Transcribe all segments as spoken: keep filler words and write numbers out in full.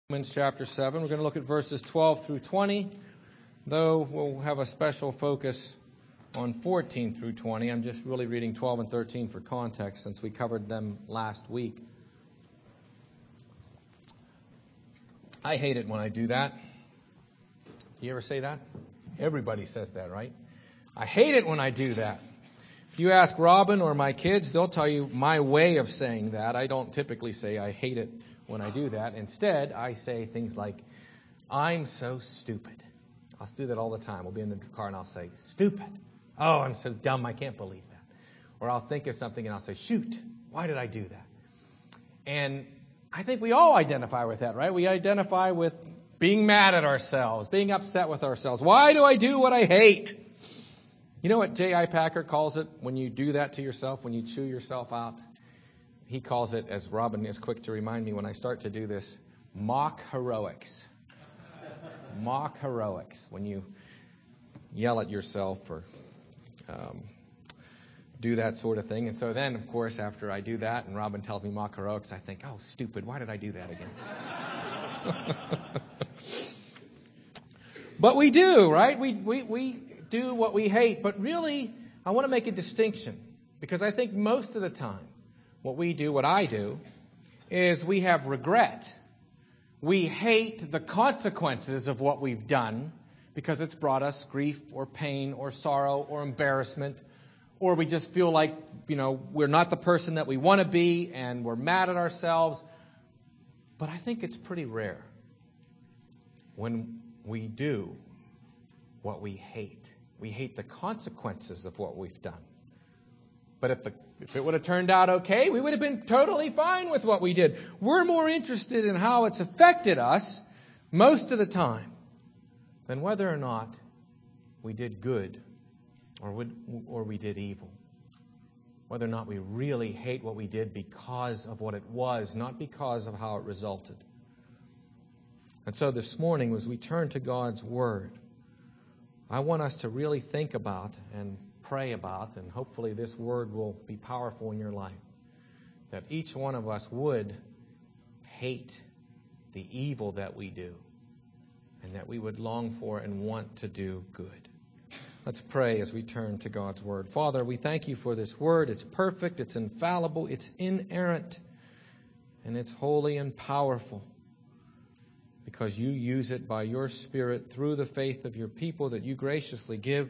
Romans chapter seven. We're going to look at verses twelve through twenty, though we'll have a special focus on fourteen through twenty. I'm just really reading twelve and thirteen for context since we covered them last week. I hate it when I do that. You ever say that? Everybody says that, right? I hate it when I do that. If you ask Robin or my kids, they'll tell you my way of saying that. I don't typically say I hate it when I do that. Instead, I say things like, I'm so stupid. I'll do that all the time. We'll be in the car and I'll say, stupid. Oh, I'm so dumb. I can't believe that. Or I'll think of something and I'll say, shoot, why did I do that? And I think we all identify with that, right? We identify with being mad at ourselves, being upset with ourselves. Why do I do what I hate? You know what J I Packer calls it when you do that to yourself, when you chew yourself out? He calls it, as Robin is quick to remind me when I start to do this, mock heroics. Mock heroics. When you yell at yourself or um, do that sort of thing. And so then, of course, after I do that and Robin tells me mock heroics, I think, oh, stupid, why did I do that again? But we do, right? We, we, we do what we hate. But really, I want to make a distinction because I think most of the time, what we do, what I do, is we have regret. We hate the consequences of what we've done because it's brought us grief or pain or sorrow or embarrassment, or we just feel like, you know, we're not the person that we want to be and we're mad at ourselves. But I think it's pretty rare when we do what we hate. We hate the consequences of what we've done. But if, the, if it would have turned out okay, we would have been totally fine with what we did. We're more interested in how it's affected us most of the time than whether or not we did good or, would, or we did evil. Whether or not we really hate what we did because of what it was, not because of how it resulted. And so this morning, as we turn to God's Word, I want us to really think about and pray about, and hopefully this word will be powerful in your life, that each one of us would hate the evil that we do, and that we would long for and want to do good. Let's pray as we turn to God's Word. Father, we thank you for this Word. It's perfect, it's infallible, it's inerrant, and it's holy and powerful, because you use it by your Spirit through the faith of your people that you graciously give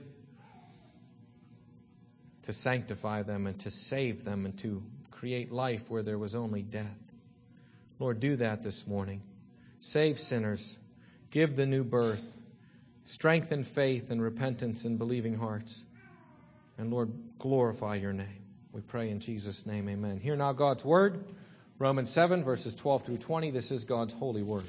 to sanctify them and to save them and to create life where there was only death. Lord, do that this morning. Save sinners. Give the new birth. Strengthen faith and repentance in believing hearts. And Lord, glorify your name. We pray in Jesus' name, amen. Hear now God's Word. Romans seven, verses twelve through twenty. This is God's holy Word.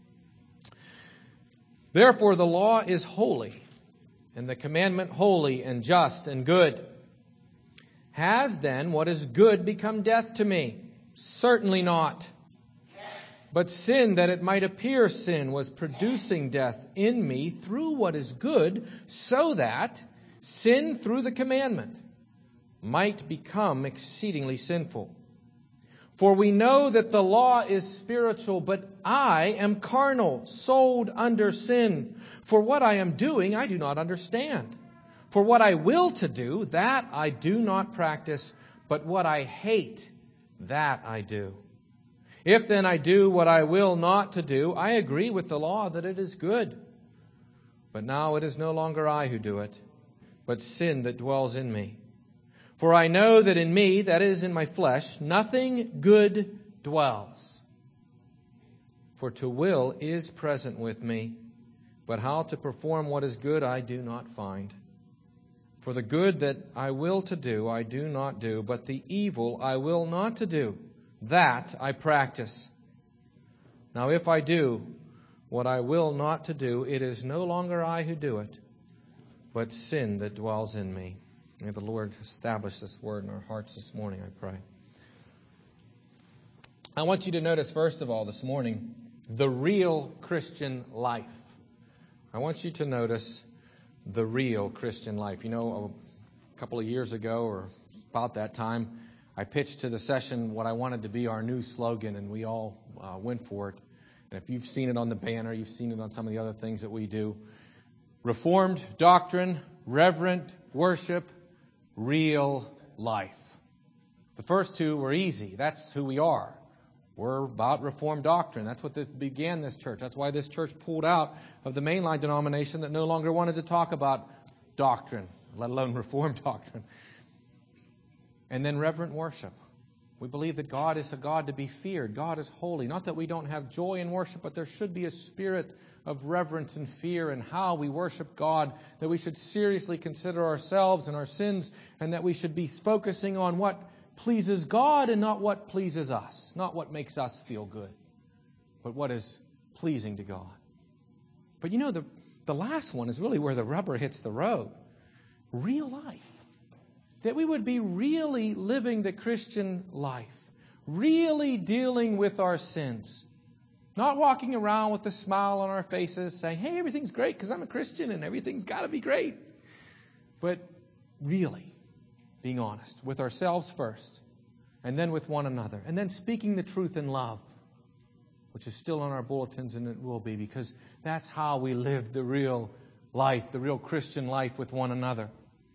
Therefore the law is holy, and the commandment holy and just and good. Has then what is good become death to me? Certainly not. But sin, that it might appear sin, was producing death in me through what is good, so that sin through the commandment might become exceedingly sinful. For we know that the law is spiritual, but I am carnal, sold under sin. For what I am doing, I do not understand. For what I will to do, that I do not practice, but what I hate, that I do. If then I do what I will not to do, I agree with the law that it is good. But now it is no longer I who do it, but sin that dwells in me. For I know that in me, that is in my flesh, nothing good dwells. For to will is present with me, but how to perform what is good I do not find. For the good that I will to do, I do not do, but the evil I will not to do, that I practice. Now if I do what I will not to do, it is no longer I who do it, but sin that dwells in me. May the Lord establish this word in our hearts this morning, I pray. I want you to notice, first of all, this morning, the real Christian life. I want you to notice the real Christian life. You know, a couple of years ago, or about that time, I pitched to the session what I wanted to be our new slogan, and we all uh, went for it. And if you've seen it on the banner, you've seen it on some of the other things that we do. Reformed doctrine, reverent worship, real life. The first two were easy. That's who we are. We're about Reformed doctrine. That's what this began this church. That's why this church pulled out of the mainline denomination that no longer wanted to talk about doctrine, let alone Reformed doctrine. And then reverent worship. We believe that God is a God to be feared. God is holy. Not that we don't have joy in worship, but there should be a spirit of reverence and fear in how we worship God, that we should seriously consider ourselves and our sins, and that we should be focusing on what pleases God and not what pleases us, not what makes us feel good, but what is pleasing to God. But you know, the, the last one is really where the rubber hits the road. Real life. That we would be really living the Christian life, really dealing with our sins, not walking around with a smile on our faces saying, hey, everything's great because I'm a Christian and everything's got to be great. But really being honest with ourselves first, and then with one another, and then speaking the truth in love, which is still on our bulletins, and it will be, because that's how we live the real life, the real Christian life with one another.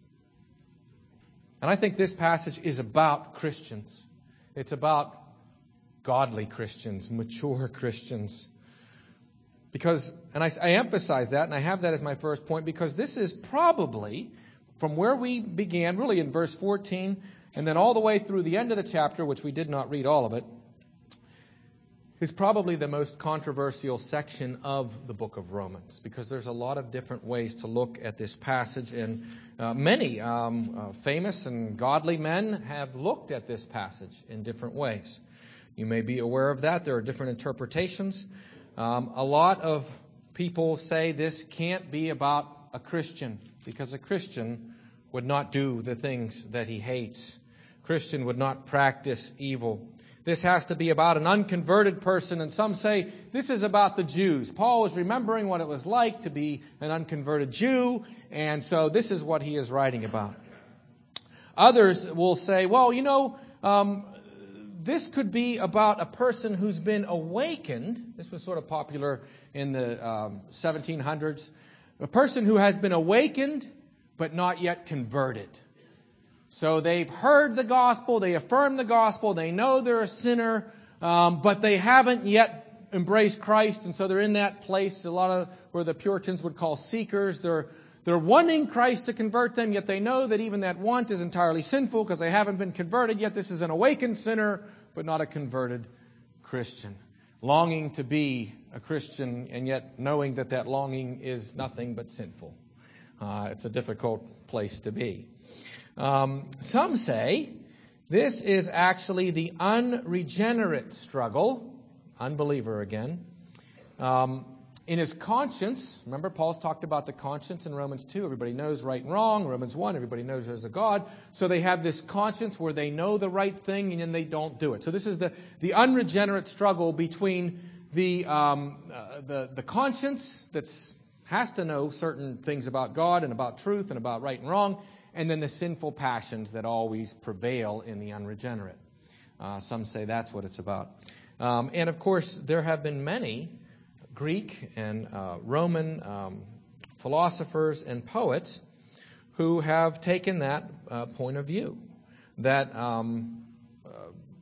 And I think this passage is about Christians. It's about godly Christians, mature Christians. Because, and I, I emphasize that, and I have that as my first point, because this is probably, from where we began, really in verse fourteen, and then all the way through the end of the chapter, which we did not read all of it, is probably the most controversial section of the book of Romans, because there's a lot of different ways to look at this passage, and uh, many um, uh, famous and godly men have looked at this passage in different ways. You may be aware of that. There are different interpretations. Um, a lot of people say this can't be about a Christian, because a Christian would not do the things that he hates. A Christian would not practice evil. This has to be about an unconverted person, and some say this is about the Jews. Paul is remembering what it was like to be an unconverted Jew, and so this is what he is writing about. Others will say, well, you know, um, this could be about a person who's been awakened. This was sort of popular in the um, seventeen hundreds. A person who has been awakened but not yet converted. So they've heard the gospel, they affirm the gospel, they know they're a sinner, um, but they haven't yet embraced Christ, and so they're in that place, a lot of where the Puritans would call seekers. They're they're wanting Christ to convert them, yet they know that even that want is entirely sinful because they haven't been converted yet. This is an awakened sinner, but not a converted Christian. Longing to be a Christian, and yet knowing that that longing is nothing but sinful. Uh, it's a difficult place to be. Um, some say this is actually the unregenerate struggle, unbeliever again, um, in his conscience. Remember, Paul's talked about the conscience in Romans two. Everybody knows right and wrong. Romans one, everybody knows there's a God. So they have this conscience where they know the right thing and then they don't do it. So this is the, the unregenerate struggle between the um, uh, the, the conscience that's has to know certain things about God and about truth and about right and wrong, and then the sinful passions that always prevail in the unregenerate. Uh, some say that's what it's about. Um, and of course, there have been many Greek and uh, Roman um, philosophers and poets who have taken that uh, point of view, that um, uh,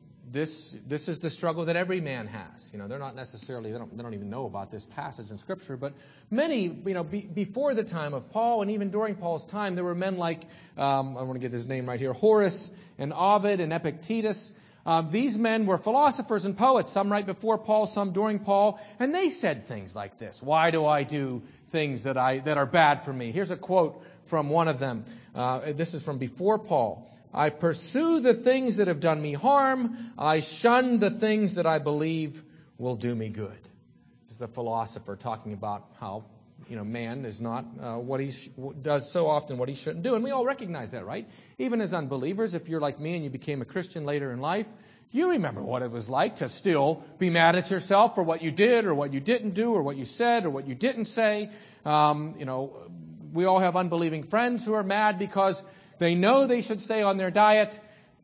this this is the struggle that every man has. You know, they're not necessarily they don't they don't even know about this passage in Scripture, but many, you know, be, before the time of Paul and even during Paul's time, there were men like um, I want to get his name right here, Horace and Ovid and Epictetus. Um, these men were philosophers and poets, some right before Paul, some during Paul, and they said things like this: "Why do I do things that I that are bad for me?" Here's a quote from one of them. Uh, this is from before Paul. "I pursue the things that have done me harm. I shun the things that I believe will do me good." This is a philosopher talking about how, you know, man is not uh, what he sh- does so often what he shouldn't do. And we all recognize that, right? Even as unbelievers, if you're like me and you became a Christian later in life, you remember what it was like to still be mad at yourself for what you did or what you didn't do or what you said or what you didn't say. Um, you know, we all have unbelieving friends who are mad because they know they should stay on their diet,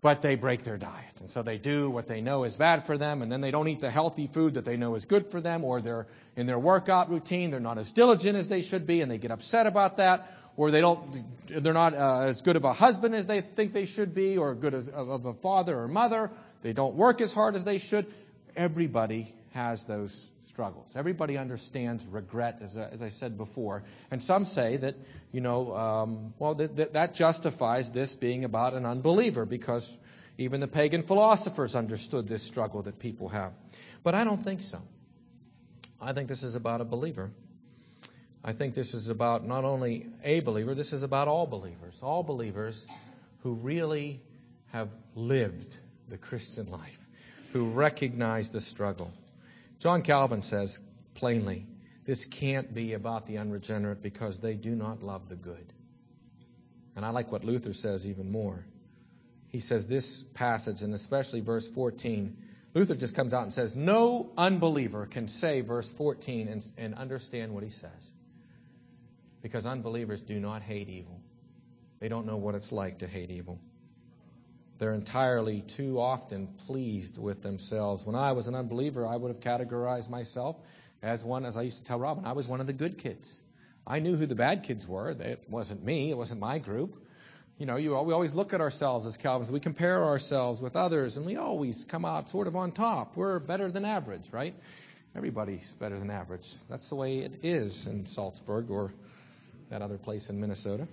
but they break their diet. And so they do what they know is bad for them, and then they don't eat the healthy food that they know is good for them, or they're in their workout routine, they're not as diligent as they should be, and they get upset about that, or they don't, they're not uh, as good of a husband as they think they should be, or good as of a father or mother. They don't work as hard as they should. Everybody has those struggles. Everybody understands regret, as, as I said before. And some say that, you know, um, well, that, that, that justifies this being about an unbeliever, because even the pagan philosophers understood this struggle that people have. But I don't think so. I think this is about a believer. I think this is about not only a believer, this is about all believers. All believers who really have lived the Christian life, who recognize the struggle. John Calvin says plainly, this can't be about the unregenerate because they do not love the good. And I like what Luther says even more. He says this passage, and especially verse fourteen, Luther just comes out and says, no unbeliever can say verse fourteen and, and understand what he says. Because unbelievers do not hate evil. They don't know what it's like to hate evil. They're entirely too often pleased with themselves. When I was an unbeliever, I would have categorized myself as one, as I used to tell Robin, I was one of the good kids. I knew who the bad kids were. It wasn't me. It wasn't my group. You know, you, we always look at ourselves as Calvinists. We compare ourselves with others, and we always come out sort of on top. We're better than average, right? Everybody's better than average. That's the way it is in Salzburg or that other place in Minnesota.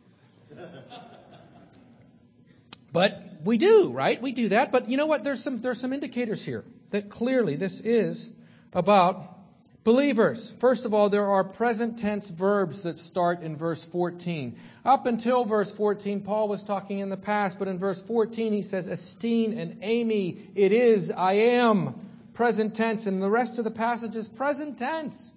But we do, right? We do that. But you know what? There's some there's some indicators here that clearly this is about believers. First of all, there are present tense verbs that start in verse fourteen. Up until verse fourteen, Paul was talking in the past, but in verse fourteen he says, Estine and Amy, it is, I am, present tense. And the rest of the passage is present tense.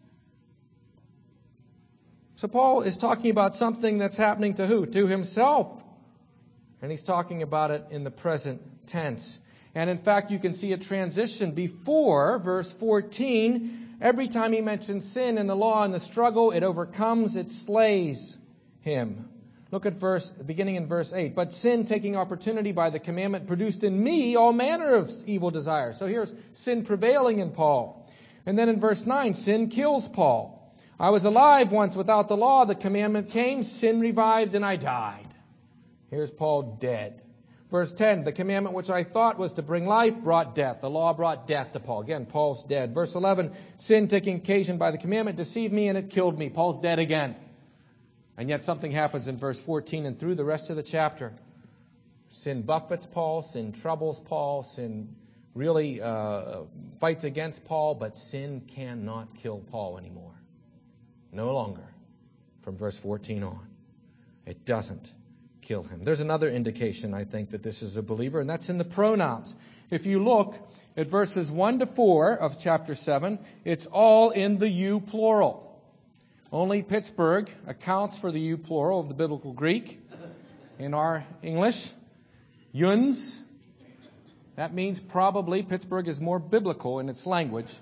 So Paul is talking about something that's happening to who? To himself. And he's talking about it in the present tense. And in fact, you can see a transition before verse fourteen. Every time he mentions sin and the law and the struggle, it overcomes, it slays him. Look at verse, beginning in verse eight. But sin, taking opportunity by the commandment, produced in me all manner of evil desires. So here's sin prevailing in Paul. And then in verse nine, sin kills Paul. I was alive once without the law. The commandment came, sin revived, and I died. Here's Paul dead. Verse ten, the commandment which I thought was to bring life brought death. The law brought death to Paul. Again, Paul's dead. Verse eleven, sin taking occasion by the commandment deceived me and it killed me. Paul's dead again. And yet something happens in verse fourteen and through the rest of the chapter. Sin buffets Paul, sin troubles Paul, sin really uh, fights against Paul, but sin cannot kill Paul anymore. No longer. From verse fourteen on. It doesn't kill him. There's another indication, I think, that this is a believer, and that's in the pronouns. If you look at verses one to four of chapter seven, it's all in the you plural. Only Pittsburgh accounts for the you plural of the biblical Greek. In our English, yuns. That means probably Pittsburgh is more biblical in its language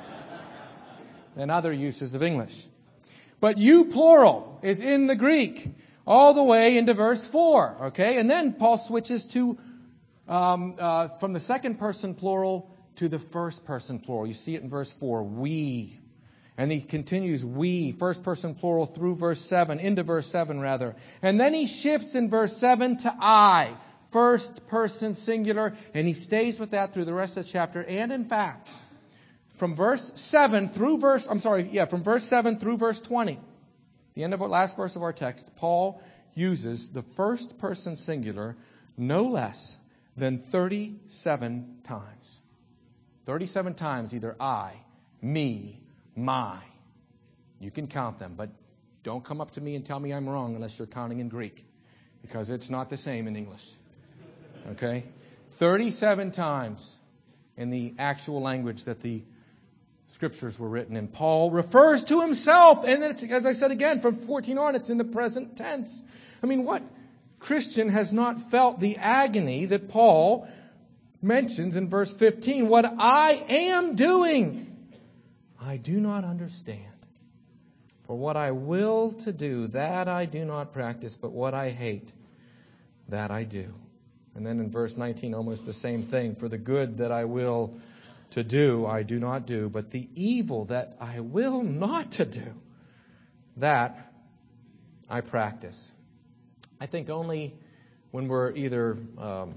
than other uses of English. But you plural is in the Greek all the way into verse four, okay? And then Paul switches to um, uh, from the second person plural to the first person plural. You see it in verse four, we. And he continues we, first person plural through verse seven, into verse seven rather. And then he shifts in verse seven to I, first person singular, and he stays with that through the rest of the chapter. And in fact, from verse seven through verse, I'm sorry, yeah, from verse seven through verse twenty, the end of the last verse of our text, Paul uses the first person singular no less than thirty-seven times. thirty-seven times either I, me, my. You can count them, but don't come up to me and tell me I'm wrong unless you're counting in Greek, because it's not the same in English. Okay? thirty-seven times in the actual language that the Scriptures were written in. Paul refers to himself, and it's, as I said again, from fourteen on, it's in the present tense. I mean, what Christian has not felt the agony that Paul mentions in verse fifteen? What I am doing, I do not understand. For what I will to do, that I do not practice, but what I hate, that I do. And then in verse nineteen, almost the same thing. For the good that I will to do, I do not do, but the evil that I will not to do, that I practice. I think only when we're either um,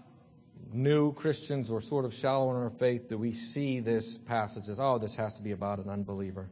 new Christians or sort of shallow in our faith do we see this passage as, oh, this has to be about an unbeliever.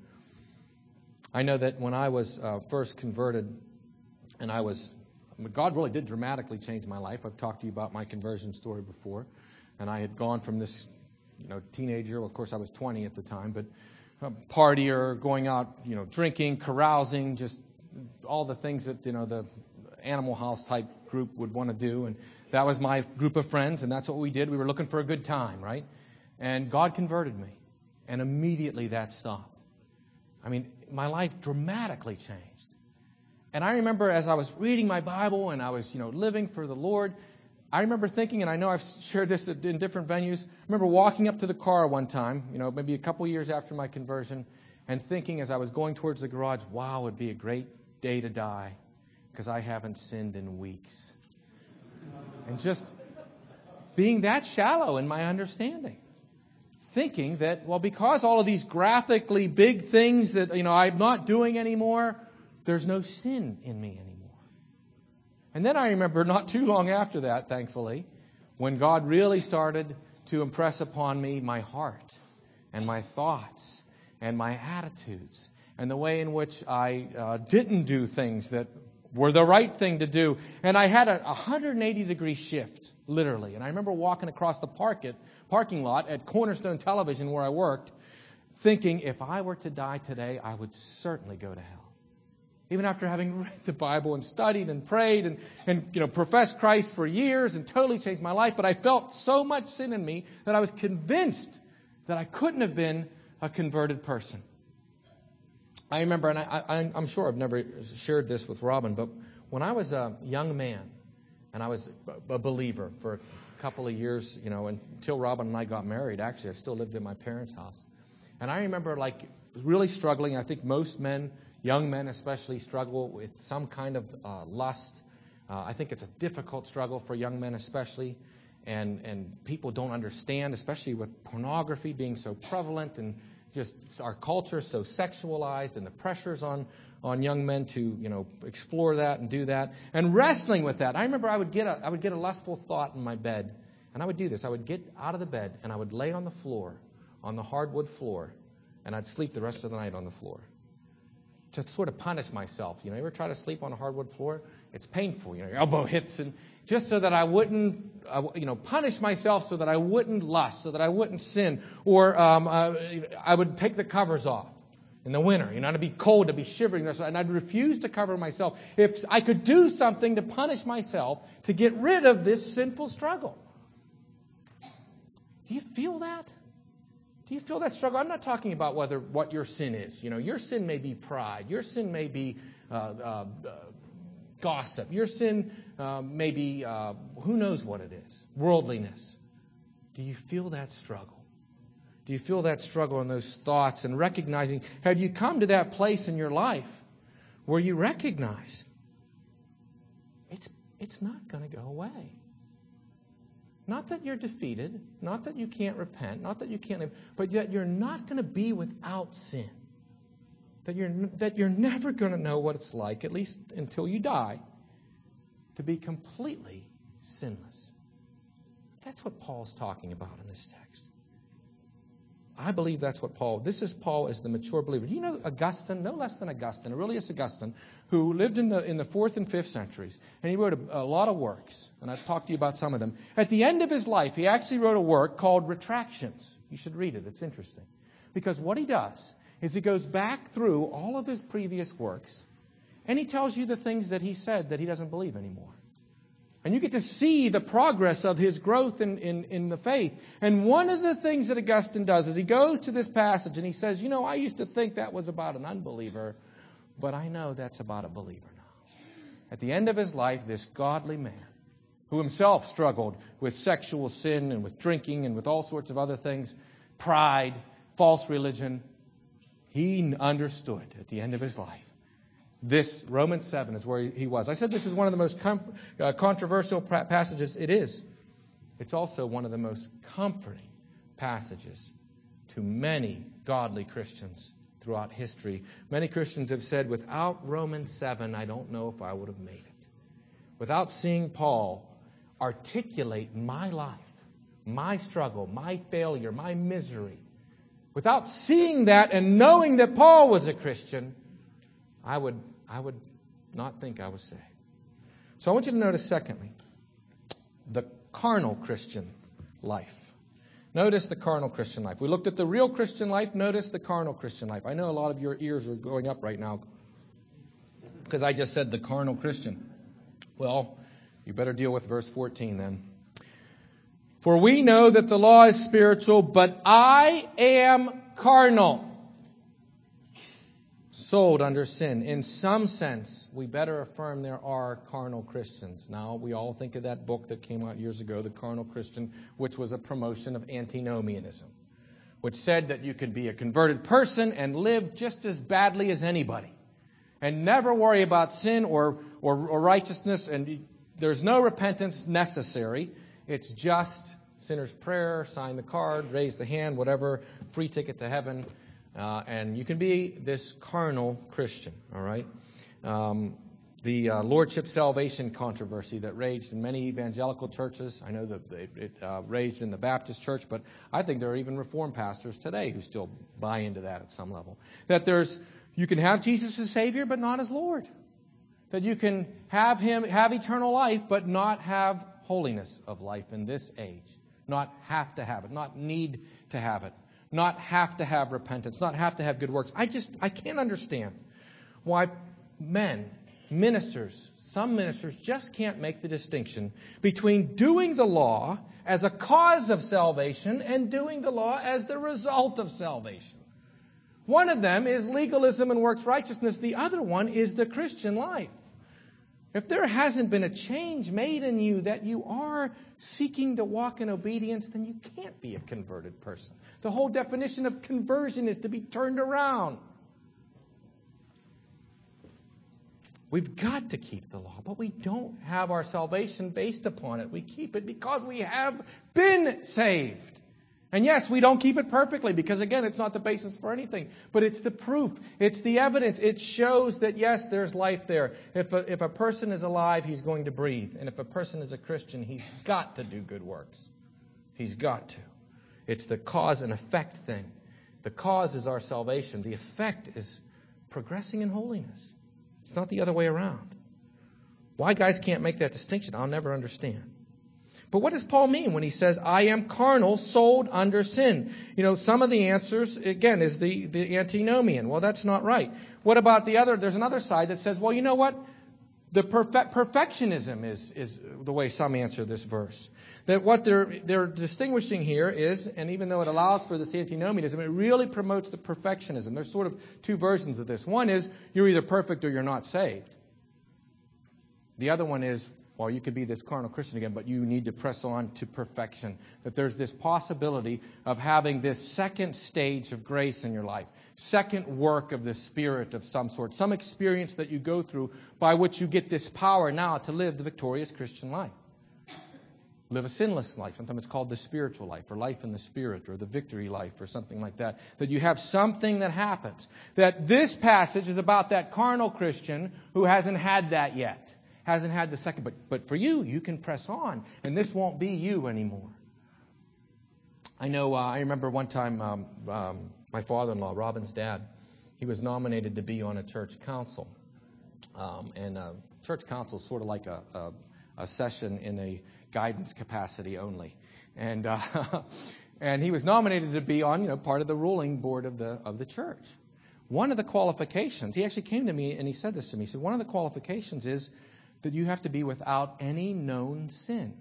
I know that when I was uh, first converted, and I was, God really did dramatically change my life. I've talked to you about my conversion story before, and I had gone from this, you know, teenager. Well, of course, I was twenty at the time, but a partier, going out, you know, drinking, carousing, just all the things that, you know, the Animal House type group would want to do. And that was my group of friends, and that's what we did. We were looking for a good time, right? And God converted me, and immediately that stopped. I mean, my life dramatically changed. And I remember as I was reading my Bible and I was, you know, living for the Lord, I remember thinking, and I know I've shared this in different venues, I remember walking up to the car one time, you know, maybe a couple years after my conversion, and thinking as I was going towards the garage, wow, it would be a great day to die because I haven't sinned in weeks. And just being that shallow in my understanding. Thinking that, well, because all of these graphically big things that, you know, I'm not doing anymore, there's no sin in me anymore. And then I remember not too long after that, thankfully, when God really started to impress upon me my heart and my thoughts and my attitudes and the way in which I uh, didn't do things that were the right thing to do. And I had a one hundred eighty degree shift, literally. And I remember walking across the park parking lot at Cornerstone Television where I worked, thinking if I were to die today, I would certainly go to hell. Even after having read the Bible and studied and prayed and, and you know, professed Christ for years and totally changed my life, but I felt so much sin in me that I was convinced that I couldn't have been a converted person. I remember, and I, I, I'm sure I've never shared this with Robin, but when I was a young man and I was a believer for a couple of years, you know, until Robin and I got married, actually, I still lived in my parents' house. And I remember, like, really struggling. I think most men, young men especially, struggle with some kind of uh, lust. Uh, I think it's a difficult struggle for young men especially. And, and people don't understand, especially with pornography being so prevalent and just our culture so sexualized and the pressures on, on young men to, you know, explore that and do that. And wrestling with that. I remember I would get a, I would get a lustful thought in my bed. And I would do this. I would get out of the bed and I would lay on the floor, on the hardwood floor, and I'd sleep the rest of the night on the floor to sort of punish myself. You know, you ever try to sleep on a hardwood floor? It's painful. You know, your elbow hits, and just so that I wouldn't, uh, you know, punish myself so that I wouldn't lust, so that I wouldn't sin. Or um, uh, I would take the covers off in the winter. You know, it'd be cold, to be shivering, and I'd refuse to cover myself. If I could do something to punish myself to get rid of this sinful struggle. Do you feel that? Do you feel that struggle? I'm not talking about whether what your sin is. You know, your sin may be pride. Your sin may be uh, uh, uh, gossip. Your sin uh, may be, uh, who knows what it is, worldliness. Do you feel that struggle? Do you feel that struggle and those thoughts and recognizing, have you come to that place in your life where you recognize it's, it's not going to go away? Not that you're defeated, not that you can't repent, not that you can't live, but yet you're not going to be without sin. That you're, that you're never going to know what it's like, at least until you die, to be completely sinless. That's what Paul's talking about in this text. I believe that's what Paul, this is Paul as the mature believer. Do you know Augustine, no less than Augustine, Aurelius Augustine, who lived in the in the fourth and fifth centuries, and he wrote a, a lot of works, and I've talked to you about some of them. At the end of his life, he actually wrote a work called Retractions. You should read it. It's interesting. Because what he does is he goes back through all of his previous works, and he tells you the things that he said that he doesn't believe anymore. And you get to see the progress of his growth in, in, in the faith. And one of the things that Augustine does is he goes to this passage and he says, you know, I used to think that was about an unbeliever, but I know that's about a believer now. At the end of his life, this godly man, who himself struggled with sexual sin and with drinking and with all sorts of other things, pride, false religion, he understood at the end of his life This, Romans seven, is where he was. I said this is one of the most com- uh, controversial pra- passages. It is. It's also one of the most comforting passages to many godly Christians throughout history. Many Christians have said, without Romans seven, I don't know if I would have made it. Without seeing Paul articulate my life, my struggle, my failure, my misery, without seeing that and knowing that Paul was a Christian, I would, I would not think I was saved. So I want you to notice, secondly, the carnal Christian life. Notice the carnal Christian life. We looked at the real Christian life. Notice the carnal Christian life. I know a lot of your ears are going up right now because I just said the carnal Christian. Well, you better deal with verse fourteen then. For we know that the law is spiritual, but I am carnal, sold under sin. In some sense, we better affirm there are carnal Christians. Now, we all think of that book that came out years ago, The Carnal Christian, which was a promotion of antinomianism, which said that you could be a converted person and live just as badly as anybody and never worry about sin or, or, or righteousness, and there's no repentance necessary. It's just sinner's prayer, sign the card, raise the hand, whatever, free ticket to heaven. Uh, and you can be this carnal Christian, all right? Um, the uh, Lordship salvation controversy that raged in many evangelical churches. I know that it, it uh, raged in the Baptist church, but I think there are even Reformed pastors today who still buy into that at some level. That there's, you can have Jesus as Savior, but not as Lord. That you can have Him, have eternal life, but not have holiness of life in this age. Not have to have it, not need to have it. Not have to have repentance, not have to have good works. I just, I can't understand why men, ministers, some ministers just can't make the distinction between doing the law as a cause of salvation and doing the law as the result of salvation. One of them is legalism and works righteousness. The other one is the Christian life. If there hasn't been a change made in you that you are seeking to walk in obedience, then you can't be a converted person. The whole definition of conversion is to be turned around. We've got to keep the law, but we don't have our salvation based upon it. We keep it because we have been saved. And yes, we don't keep it perfectly because, again, it's not the basis for anything. But it's the proof. It's the evidence. It shows that, yes, there's life there. If a, if a person is alive, he's going to breathe. And if a person is a Christian, he's got to do good works. He's got to. It's the cause and effect thing. The cause is our salvation. The effect is progressing in holiness. It's not the other way around. Why guys can't make that distinction, I'll never understand. But what does Paul mean when he says, I am carnal, sold under sin? You know, some of the answers, again, is the, the antinomian. Well, that's not right. What about the other? There's another side that says, well, you know what? The perfe- perfectionism is, is the way some answer this verse. That what they're, they're distinguishing here is, and even though it allows for this antinomianism, it really promotes the perfectionism. There's sort of two versions of this. One is, you're either perfect or you're not saved. The other one is, well, you could be this carnal Christian again, but you need to press on to perfection. That there's this possibility of having this second stage of grace in your life, second work of the Spirit of some sort, some experience that you go through by which you get this power now to live the victorious Christian life. Live a sinless life. Sometimes it's called the spiritual life or life in the Spirit or the victory life or something like that. That you have something that happens. That this passage is about that carnal Christian who hasn't had that yet. Hasn't had the second, but but for you, you can press on, and this won't be you anymore. I know, uh, I remember one time um, um, my father-in-law, Robin's dad, he was nominated to be on a church council. Um, and uh, church council is sort of like a, a, a session in a guidance capacity only. And uh, and he was nominated to be on, you know, part of the ruling board of the of the church. One of the qualifications, he actually came to me and he said this to me. He said, one of the qualifications is that you have to be without any known sin.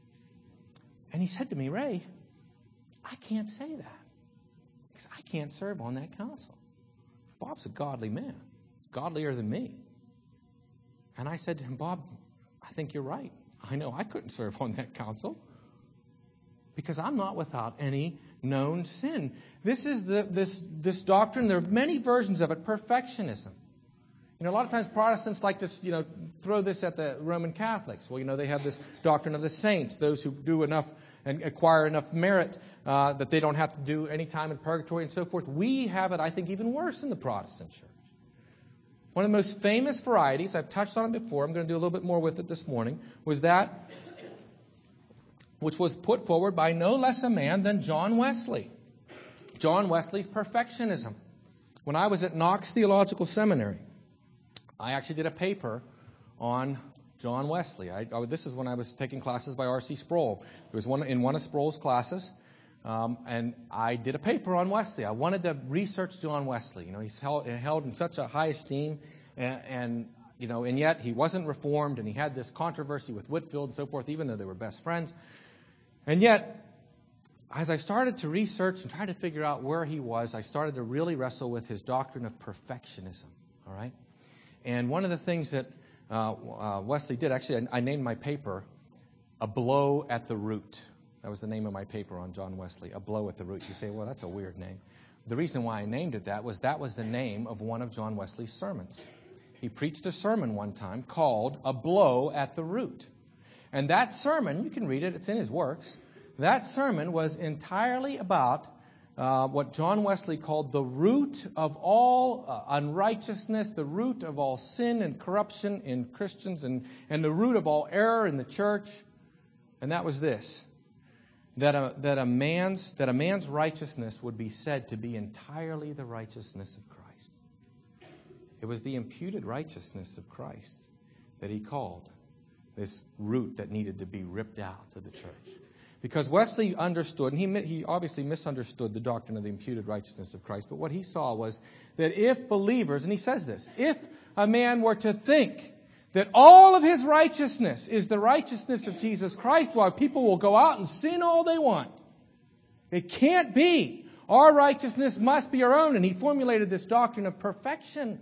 And he said to me, Ray, I can't say that because I can't serve on that council. Bob's a godly man. He's godlier than me. And I said to him, Bob, I think you're right. I know I couldn't serve on that council because I'm not without any known sin. This is the this this doctrine. There are many versions of it. Perfectionism. You know, a lot of times Protestants like to, you know, throw this at the Roman Catholics. Well, you know, they have this doctrine of the saints, those who do enough and acquire enough merit uh, that they don't have to do any time in purgatory and so forth. We have it, I think, even worse in the Protestant church. One of the most famous varieties, I've touched on it before, I'm going to do a little bit more with it this morning, was that which was put forward by no less a man than John Wesley. John Wesley's perfectionism. When I was at Knox Theological Seminary, I actually did a paper on John Wesley. I, I, this is when I was taking classes by R C Sproul. It was one in one of Sproul's classes, um, and I did a paper on Wesley. I wanted to research John Wesley. You know, he's held, held in such a high esteem, and, and you know, and yet he wasn't reformed, and he had this controversy with Whitefield and so forth, even though they were best friends. And yet, as I started to research and try to figure out where he was, I started to really wrestle with his doctrine of perfectionism. All right, and one of the things that Uh, uh, Wesley did. Actually, I, I named my paper A Blow at the Root. That was the name of my paper on John Wesley, A Blow at the Root. You say, well, that's a weird name. The reason why I named it that was that was the name of one of John Wesley's sermons. He preached a sermon one time called A Blow at the Root. And that sermon, you can read it, it's in his works. That sermon was entirely about Uh, what John Wesley called the root of all uh, unrighteousness, the root of all sin and corruption in Christians, and, and the root of all error in the church. And that was this, that a, that a man's that a man's righteousness would be said to be entirely the righteousness of Christ. It was the imputed righteousness of Christ that he called this root that needed to be ripped out to the church. Because Wesley understood, and he, he obviously misunderstood the doctrine of the imputed righteousness of Christ, but what he saw was that if believers, and he says this, if a man were to think that all of his righteousness is the righteousness of Jesus Christ, while people will go out and sin all they want, it can't be. Our righteousness must be our own. And he formulated this doctrine of perfection.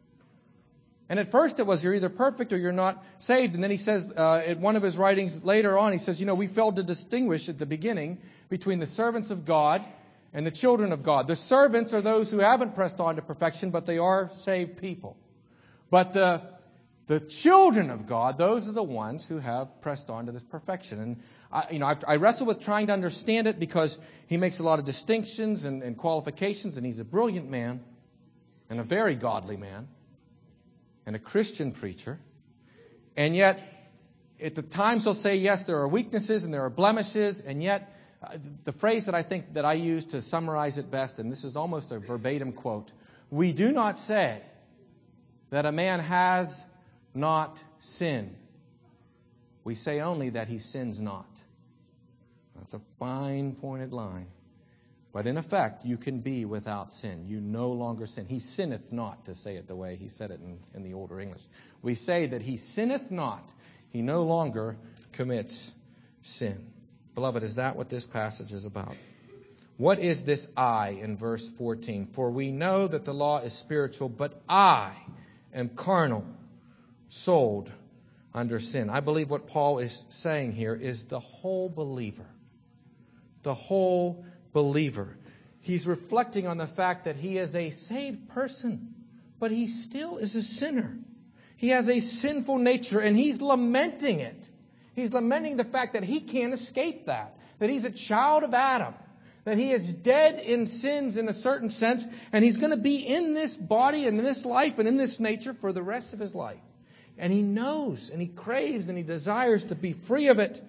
And at first it was, you're either perfect or you're not saved. And then he says, uh, in one of his writings later on, he says, you know, we failed to distinguish at the beginning between the servants of God and the children of God. The servants are those who haven't pressed on to perfection, but they are saved people. But the, the children of God, those are the ones who have pressed on to this perfection. And, I, you know, I've, I wrestle with trying to understand it because he makes a lot of distinctions and, and qualifications, and he's a brilliant man and a very godly man. And a Christian preacher. And yet, at the times he'll say, yes, there are weaknesses and there are blemishes. And yet, uh, the phrase that I think that I use to summarize it best, and this is almost a verbatim quote, we do not say that a man has not sinned. We say only that he sins not. That's a fine pointed line. But in effect, you can be without sin. You no longer sin. He sinneth not, to say it the way he said it in, in the older English. We say that he sinneth not. He no longer commits sin. Beloved, is that what this passage is about? What is this I in verse fourteen? For we know that the law is spiritual, but I am carnal, sold under sin. I believe what Paul is saying here is the whole believer. The whole believer. He's reflecting on the fact that he is a saved person, but he still is a sinner. He has a sinful nature, and he's lamenting it. He's lamenting the fact that he can't escape that, that he's a child of Adam, that he is dead in sins in a certain sense, and he's going to be in this body and in this life and in this nature for the rest of his life. And he knows, and he craves, and he desires to be free of it.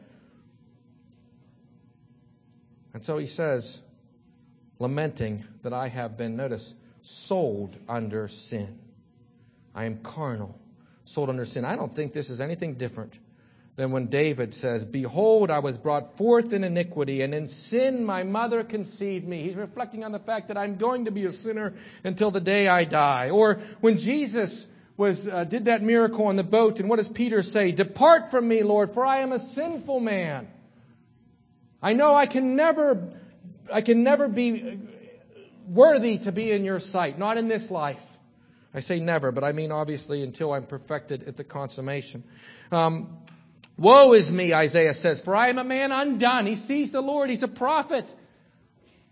And so he says, lamenting that I have been, notice, sold under sin. I am carnal, sold under sin. I don't think this is anything different than when David says, behold, I was brought forth in iniquity, and in sin my mother conceived me. He's reflecting on the fact that I'm going to be a sinner until the day I die. Or when Jesus was uh, did that miracle on the boat, and what does Peter say? Depart from me, Lord, for I am a sinful man. I know I can never, I can never be worthy to be in your sight, not in this life. I say never, but I mean obviously until I'm perfected at the consummation. Um, Woe is me, Isaiah says, for I am a man undone. He sees the Lord. He's a prophet.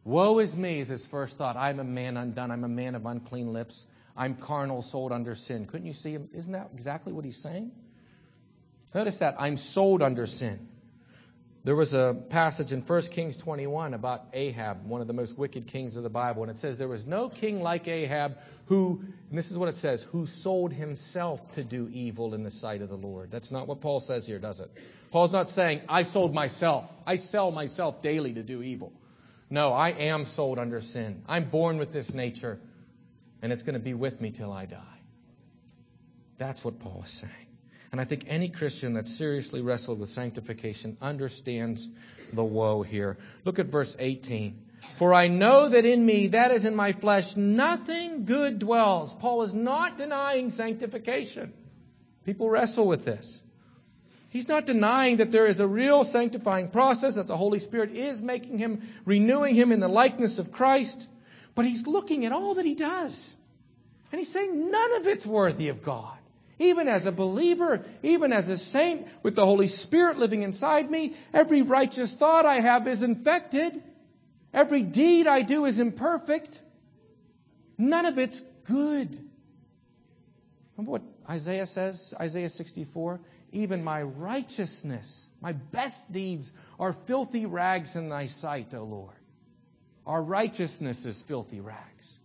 Woe is me is his first thought. I'm a man undone. I'm a man of unclean lips. I'm carnal, sold under sin. Couldn't you see him? Isn't that exactly what he's saying? Notice that. I'm sold under sin. There was a passage in First Kings twenty-one about Ahab, one of the most wicked kings of the Bible, and it says there was no king like Ahab who, and this is what it says, who sold himself to do evil in the sight of the Lord. That's not what Paul says here, does it? Paul's not saying, I sold myself. I sell myself daily to do evil. No, I am sold under sin. I'm born with this nature, and it's going to be with me till I die. That's what Paul is saying. And I think any Christian that seriously wrestled with sanctification understands the woe here. Look at verse eighteen. For I know that in me, that is in my flesh, nothing good dwells. Paul is not denying sanctification. People wrestle with this. He's not denying that there is a real sanctifying process, that the Holy Spirit is making him, renewing him in the likeness of Christ. But he's looking at all that he does. And he's saying none of it's worthy of God. Even as a believer, even as a saint with the Holy Spirit living inside me, every righteous thought I have is infected. Every deed I do is imperfect. None of it's good. Remember what Isaiah says, Isaiah sixty-four? Even my righteousness, my best deeds are filthy rags in thy sight, O Lord. Our righteousness is filthy rags.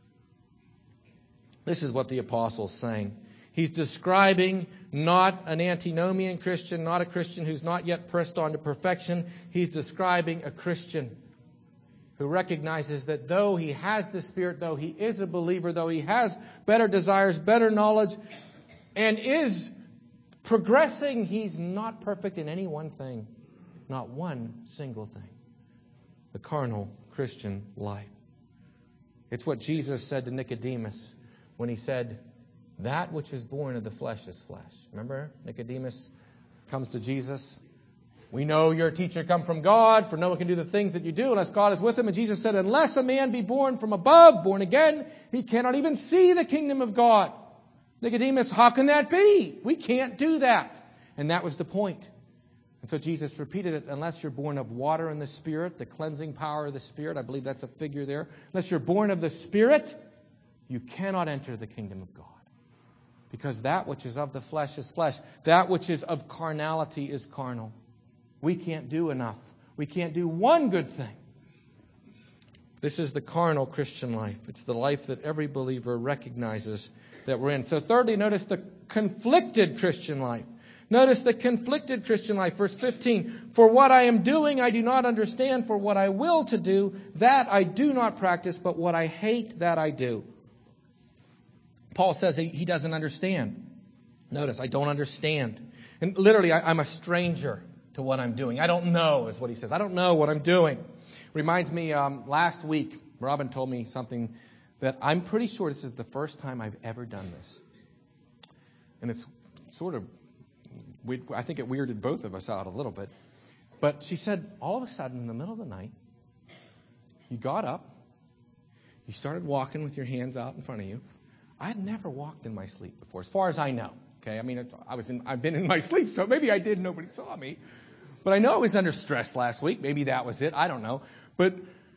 This is what the apostle's saying. He's describing not an antinomian Christian, not a Christian who's not yet pressed on to perfection. He's describing a Christian who recognizes that though he has the Spirit, though he is a believer, though he has better desires, better knowledge, and is progressing, he's not perfect in any one thing. Not one single thing. The carnal Christian life. It's what Jesus said to Nicodemus when he said, that which is born of the flesh is flesh. Remember, Nicodemus comes to Jesus. We know your teacher come from God, for no one can do the things that you do unless God is with him. And Jesus said, unless a man be born from above, born again, he cannot even see the kingdom of God. Nicodemus, how can that be? We can't do that. And that was the point. And so Jesus repeated it, unless you're born of water and the Spirit, the cleansing power of the Spirit, I believe that's a figure there. Unless you're born of the Spirit, you cannot enter the kingdom of God. Because that which is of the flesh is flesh. That which is of carnality is carnal. We can't do enough. We can't do one good thing. This is the carnal Christian life. It's the life that every believer recognizes that we're in. So thirdly, notice the conflicted Christian life. Notice the conflicted Christian life. Verse fifteen. For what I am doing I do not understand. For what I will to do, that I do not practice. But what I hate, that I do. Paul says he, he doesn't understand. Notice, I don't understand. And literally, I, I'm a stranger to what I'm doing. I don't know, is what he says. I don't know what I'm doing. Reminds me, um, last week, Robin told me something that I'm pretty sure this is the first time I've ever done this. And it's sort of, we, I think it weirded both of us out a little bit. But she said, all of a sudden, in the middle of the night, you got up, you started walking with your hands out in front of you. I had never walked in my sleep before, as far as I know. Okay, I mean, I was in, I've been in my sleep, so maybe I did. Nobody saw me, but I know I was under stress last week. Maybe that was it. I don't know. But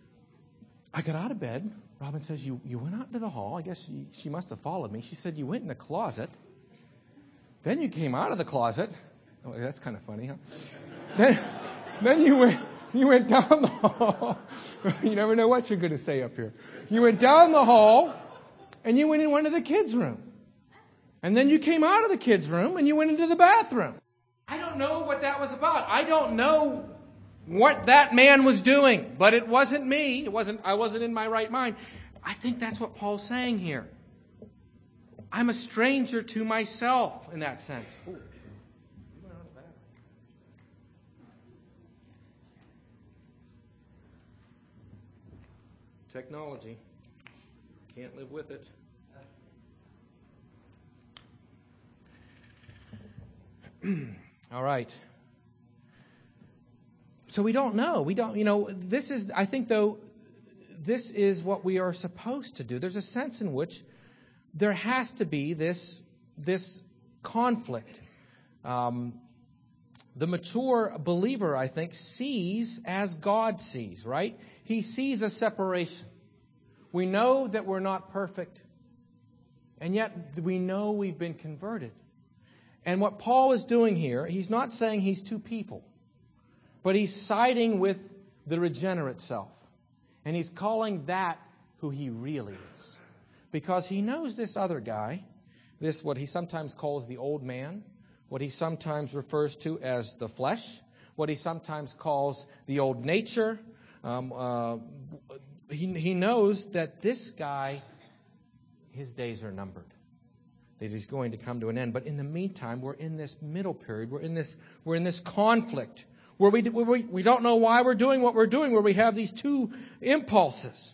I got out of bed. Robin says, "You you went out into the hall. I guess she she must have followed me." She said, "You went in the closet. Then you came out of the closet." Oh, that's kind of funny, huh? then then you went you went down the hall. You never know what you're going to say up here. You went down the hall. And you went in one of the kids' room. And then you came out of the kids' room and you went into the bathroom. I don't know what that was about. I don't know what that man was doing. But it wasn't me. It wasn't. I wasn't in my right mind. I think that's what Paul's saying here. I'm a stranger to myself in that sense. Ooh. Technology. Can't live with it. All right. So we don't know. We don't, you know, this is, I think, though, this is what we are supposed to do. There's a sense in which there has to be this, this conflict. Um, The mature believer, I think, sees as God sees, right? He sees a separation. We know that we're not perfect, and yet we know we've been converted. And what Paul is doing here, he's not saying he's two people, but he's siding with the regenerate self. And he's calling that who he really is. Because he knows this other guy, this what he sometimes calls the old man, what he sometimes refers to as the flesh, what he sometimes calls the old nature. Um, uh, he, he knows that this guy, his days are numbered, that he's going to come to an end. But in the meantime, we're in this middle period. We're in this, we're in this conflict where we, where we, we don't know why we're doing what we're doing, where we have these two impulses.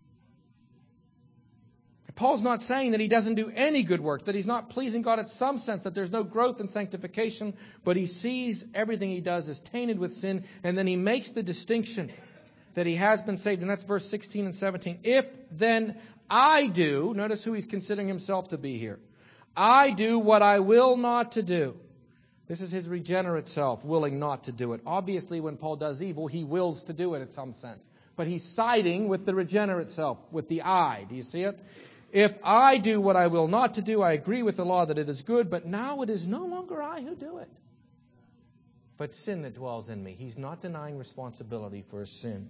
Paul's not saying that he doesn't do any good work, that he's not pleasing God in some sense, that there's no growth in sanctification, but he sees everything he does is tainted with sin, and then he makes the distinction that he has been saved, and that's verse sixteen and seventeen. If then I do, notice who he's considering himself to be here, I do what I will not to do. This is his regenerate self, willing not to do it. Obviously, when Paul does evil, he wills to do it in some sense. But he's siding with the regenerate self, with the I. Do you see it? If I do what I will not to do, I agree with the law that it is good, but now it is no longer I who do it, but sin that dwells in me. He's not denying responsibility for his sin.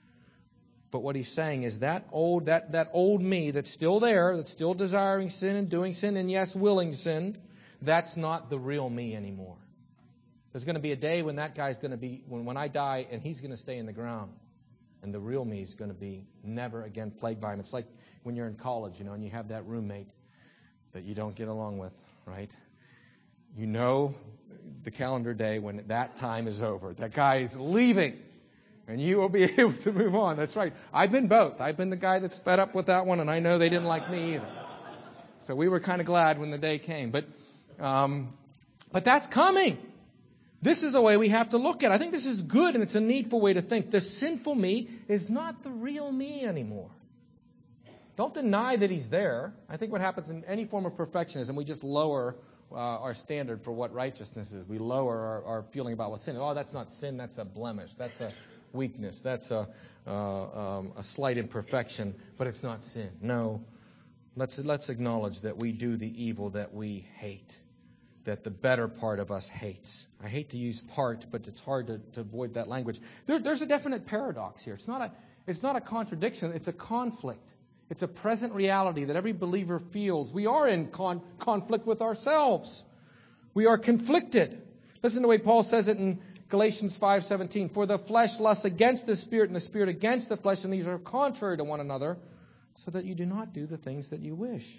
But what he's saying is that old, that, that old me that's still there, that's still desiring sin and doing sin, and yes, willing sin, that's not the real me anymore. There's going to be a day when that guy's going to be, when, when I die, and he's going to stay in the ground. And the real me is going to be never again plagued by him. It's like when you're in college, you know, and you have that roommate that you don't get along with, right? You know the calendar day when that time is over. That guy is leaving, and you will be able to move on. That's right. I've been both. I've been the guy that's fed up with that one, and I know they didn't like me either. So we were kind of glad when the day came. But, um, but that's coming. This is a way we have to look at it. I think this is good, and it's a needful way to think. The sinful me is not the real me anymore. Don't deny that he's there. I think what happens in any form of perfectionism, we just lower uh, our standard for what righteousness is. We lower our, our feeling about what sin is. Oh, that's not sin. That's a blemish. That's a weakness. That's a, uh, um, a slight imperfection, but it's not sin. No. Let's, let's acknowledge that we do the evil that we hate, that the better part of us hates. I hate to use part, but it's hard to, to avoid that language. There, there's a definite paradox here. It's not a, it's not a contradiction. It's a conflict. It's a present reality that every believer feels. We are in con- conflict with ourselves. We are conflicted. Listen to the way Paul says it in Galatians five seventeen. For the flesh lusts against the Spirit, and the Spirit against the flesh, and these are contrary to one another, so that you do not do the things that you wish.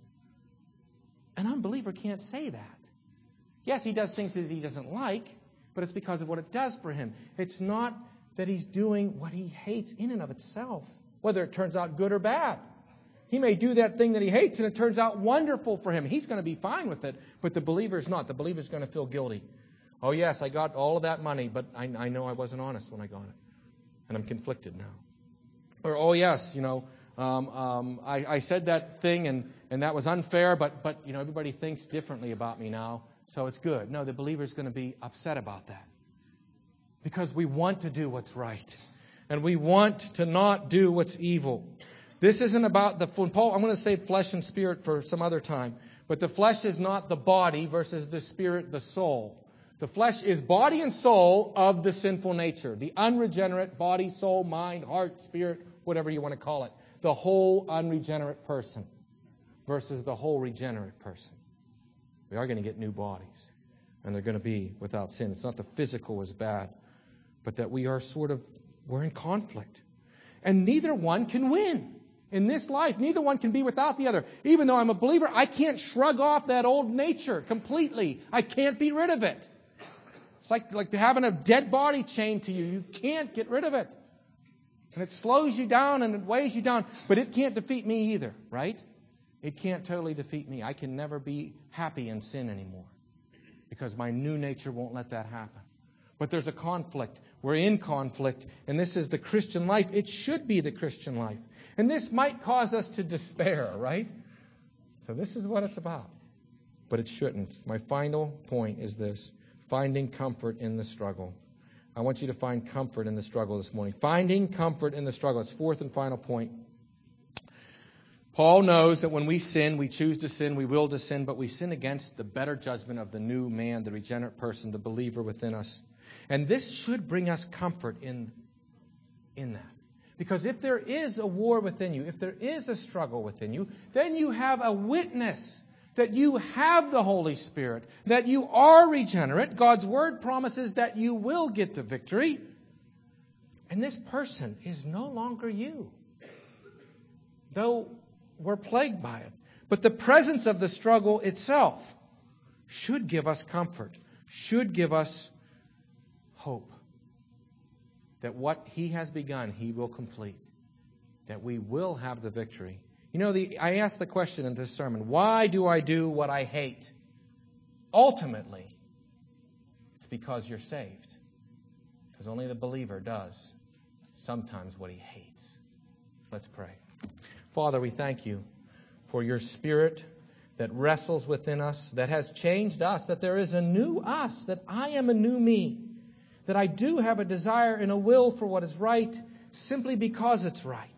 An unbeliever can't say that. Yes, he does things that he doesn't like, but it's because of what it does for him. It's not that he's doing what he hates in and of itself, whether it turns out good or bad. He may do that thing that he hates, and it turns out wonderful for him. He's going to be fine with it, but the believer is not. The believer is going to feel guilty. Oh, yes, I got all of that money, but I, I know I wasn't honest when I got it, and I'm conflicted now. Or, oh, yes, you know, um, um, I, I said that thing, and, and that was unfair, but, but you know, everybody thinks differently about me now. So it's good. No, the believer is going to be upset about that because we want to do what's right and we want to not do what's evil. This isn't about the, when Paul, I'm going to say flesh and spirit for some other time, but the flesh is not the body versus the spirit, the soul. The flesh is body and soul of the sinful nature, the unregenerate body, soul, mind, heart, spirit, whatever you want to call it. The whole unregenerate person versus the whole regenerate person. We are going to get new bodies, and they're going to be without sin. It's not the physical is bad, but that we are sort of, we're in conflict. And neither one can win. In this life, neither one can be without the other. Even though I'm a believer, I can't shrug off that old nature completely. I can't be rid of it. It's like, like having a dead body chained to you. You can't get rid of it. And it slows you down and it weighs you down, but it can't defeat me either, right? It can't totally defeat me. I can never be happy in sin anymore because my new nature won't let that happen. But there's a conflict. We're in conflict, and this is the Christian life. It should be the Christian life. And this might cause us to despair, right? So this is what it's about. But it shouldn't. My final point is this. finding comfort in the struggle. I want you to find comfort in the struggle this morning. Finding comfort in the struggle. It's fourth and final point. Paul knows that when we sin, we choose to sin, we will to sin, but we sin against the better judgment of the new man, the regenerate person, the believer within us. And this should bring us comfort in, in that. Because if there is a war within you, if there is a struggle within you, then you have a witness that you have the Holy Spirit, that you are regenerate. God's Word promises that you will get the victory. And this person is no longer you, though we're plagued by it. But the presence of the struggle itself should give us comfort, should give us hope that what He has begun, He will complete, that we will have the victory. You know, the, I asked the question in this sermon, why do I do what I hate? Ultimately, it's because you're saved. Because only the believer does sometimes what he hates. Let's pray. Father, we thank you for your Spirit that wrestles within us, that has changed us, that there is a new us, that I am a new me, that I do have a desire and a will for what is right simply because it's right.